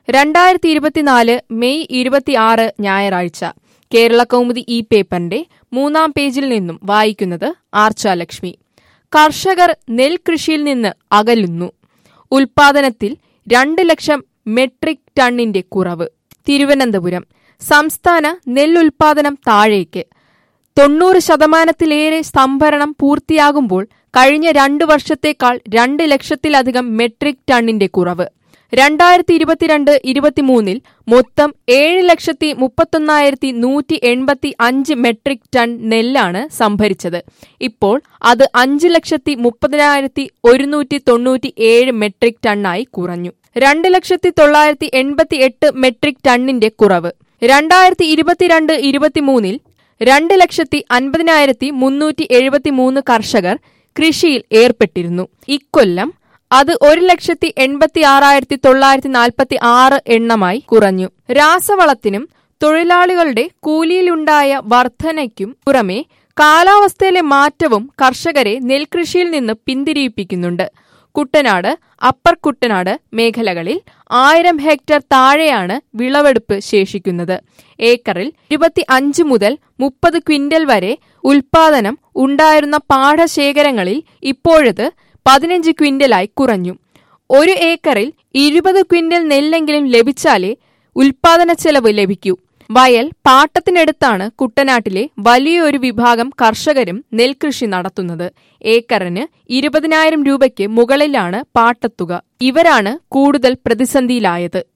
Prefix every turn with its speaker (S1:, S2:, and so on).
S1: 2024 May 26 ഞായറാഴ്ച കേരളകൗമുദി ഈ പേപ്പറിന്റെ 3-ാം പേജിൽ നിന്നും വായിക്കുന്നത് ആർച്ചാലക്ഷ്മി. കർഷകർ നെൽകൃഷിയിൽ നിന്ന് അകലുന്നു. ഉൽപാദനത്തിൽ 2 ലക്ഷം മെട്രിക് ടണ്ണിന്റെ കുറവ്. തിരുവനന്തപുരം. സംസ്ഥാന നെല്ലുൽപാദനം താഴേക്ക്. 90% സംഭരണം പൂർത്തിയാകുമ്പോൾ കഴിഞ്ഞ 2 വർഷത്തേക്കാൾ 2 ലക്ഷത്തിലധികം മെട്രിക് ടണ്ണിന്റെ കുറവ്. 2022-23 മൊത്തം 7,31,185 മെട്രിക് ടൺ നെല്ലാണ് സംഭരിച്ചത്. ഇപ്പോൾ അത് 5,30,197 മെട്രിക് ടണ്ണായി കുറഞ്ഞു. 2,988 മെട്രിക് ടണ്ണിന്റെ കുറവ്. 2022-23 2,50,373 കർഷകർ കൃഷിയിൽ ഏർപ്പെട്ടിരുന്നു. ഇക്കൊല്ലം അത് 1,86,946 എണ്ണമായി കുറഞ്ഞു. രാസവളത്തിനും തൊഴിലാളികളുടെ കൂലിയിലുണ്ടായ വർധനയ്ക്കും പുറമെ കാലാവസ്ഥയിലെ മാറ്റവും കർഷകരെ നെൽകൃഷിയിൽ നിന്ന് പിന്തിരിപ്പിക്കുന്നുണ്ട്. കുട്ടനാട്, അപ്പർ കുട്ടനാട് മേഖലകളിൽ 1000 ഹെക്ടർ താഴെയാണ് വിളവെടുപ്പ് ശേഷിക്കുന്നത്. ഏക്കറിൽ 25 മുതൽ 30 ക്വിന്റൽ വരെ ഉൽപാദനം ഉണ്ടായിരുന്ന പാടശേഖരങ്ങളിൽ ഇപ്പോഴത് 15 ക്വിന്റലായി കുറഞ്ഞു. 1 ഏക്കറിൽ 20 ക്വിന്റൽ നെല്ലെങ്കിലും ലഭിച്ചാലേ ഉൽപാദന ചെലവ് ലഭിക്കൂ. വയൽ പാട്ടത്തിനെടുത്താണ് കുട്ടനാട്ടിലെ വലിയൊരു വിഭാഗം കർഷകരും നെൽകൃഷി നടത്തുന്നത്. ഏക്കറിന് 20,000 രൂപയ്ക്ക് മുകളിലാണ് പാട്ടത്തുക. ഇവരാണ് കൂടുതൽ പ്രതിസന്ധിയിലായത്.